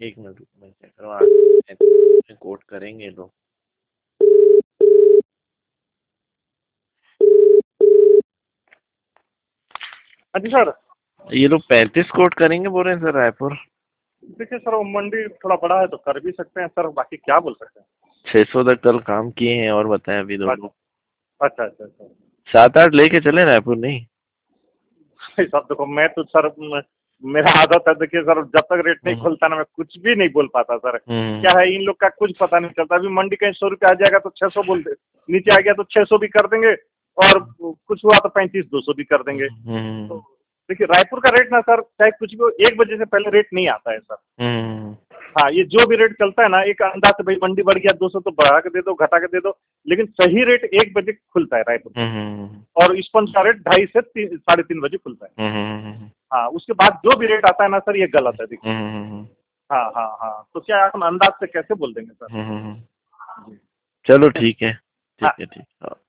एक मिनट मैं चेक करवा कोट करेंगे तो। हाँ जी सर। ये लोग 35 कोट करेंगे बोल रहे हैं सर रायपुर। देखिए सर, वो मंडी थोड़ा बड़ा है तो कर भी सकते हैं सर, बाकी क्या बोल सकते हैं। 600 तक कल काम किए हैं और बताएं अभी दोनों। अच्छा अच्छा अच्छा। 7-8 लेके चले रायपुर नहीं। सर देखो, मैं तो सर मेरा आदत है, देखिए सर, जब तक रेट नहीं हम्म खुलता ना मैं कुछ भी नहीं बोल पाता सर। क्या हम्म है, इन लोग का कुछ पता नहीं चलता। अभी मंडी कहीं 100 रुपये आ जाएगा तो 600 बोल दे, नीचे आ गया तो 600 भी कर देंगे, और कुछ हुआ तो 35-200 भी कर देंगे। तो हम्म देखिए रायपुर का रेट ना सर, चाहे कुछ भी हो, 1 बजे से पहले रेट नहीं आता है सर। हम्म हाँ, ये जो भी रेट चलता है ना, एक अंदाज से भाई मंडी बढ़ गया 200 तो बढ़ा के दे दो, घटा के दे दो, लेकिन सही रेट 1 बजे खुलता है रायपुर का। हम्म और स्पंज का रेट 2:30 से 3, 3:30 बजे खुलता है। हम्म हाँ, उसके बाद जो भी रेट आता है ना सर, ये गलत है देखिए। हम्म हाँ हाँ हाँ, तो क्या हम अंदाज से कैसे बोल देंगे सर। हम्म जी। चलो ठीक है। हाँ। ठीक है ठीक।